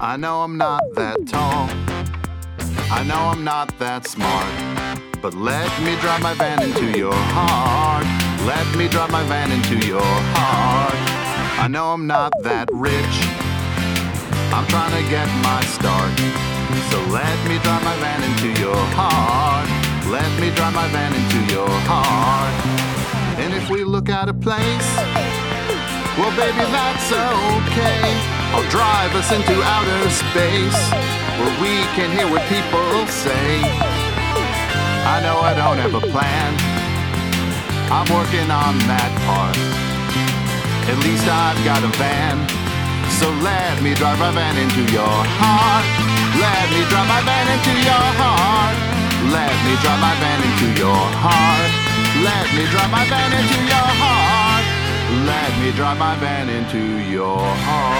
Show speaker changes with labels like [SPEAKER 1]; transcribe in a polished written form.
[SPEAKER 1] I know I'm not that tall, I know I'm not that smart, but let me drive my van into your heart. Let me drive my van into your heart. I know I'm not that rich, I'm trying to get my start, so let me drive my van into your heart. Let me drive my van into your heart. And if we look at a place, well baby that's okay, I'll drive us into outer space, where we can hear what people say. I know I don't have a plan, I'm working on that part. At least I've got a van, so let me drive my van into your heart. Let me drive my van into your heart. Let me drive my van into your heart. Let me drive my van into your heart. Let me drive my van into your heart.